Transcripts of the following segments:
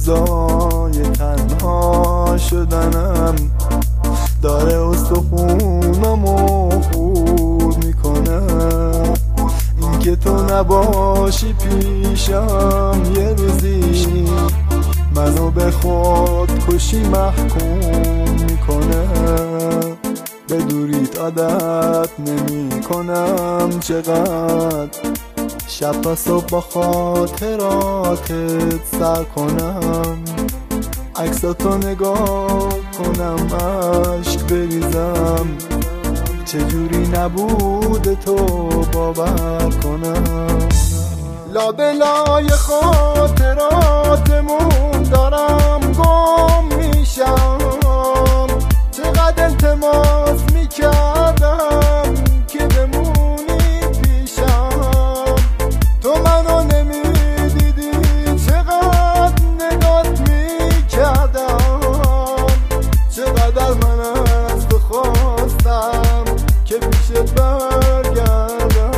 روزای تنها شدنم داره استخونمو خورد میکنه. این که تو نباشی پیشم یه روزی منو به خودکشی محکوم میکنه. به دوریت عادت نمی کنم چقدر شب تا صبح با خاطراتت سر کنم. عکساتو نگاه کنم عشق بریزم چجوری نبوده تو باور کنم. لابلای خاطراتمون دارم گم میشم. چقدر التماس میکردم که بمونی پیشم. تو منو نمیدیدی چقدر نگات میکردم. چقدر من از تو خواستم که پیشت برگردم.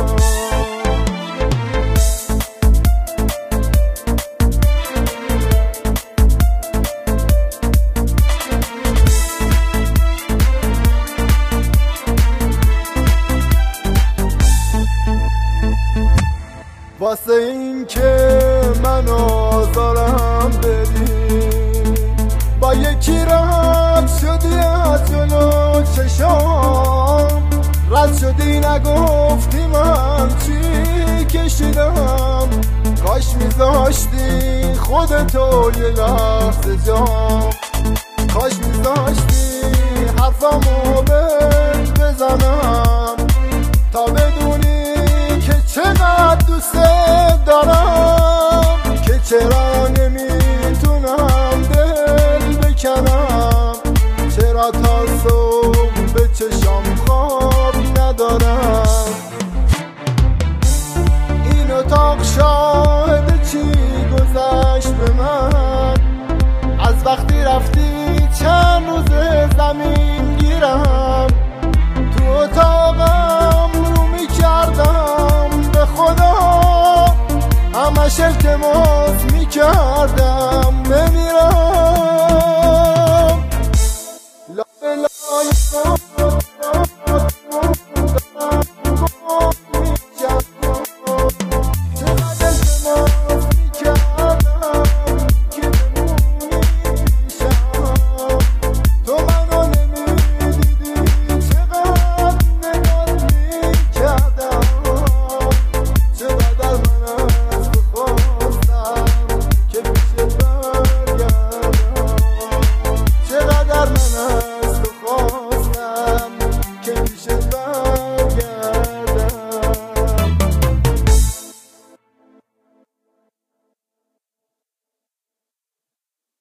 واسه این که من آزارم بدی با یکی رد شدی از جلو چشام. رد شدی نگفتی من چی کشیدم. کاش میذاشتی خودتو یه لحظه جا. کاش میذاشتی حرفمو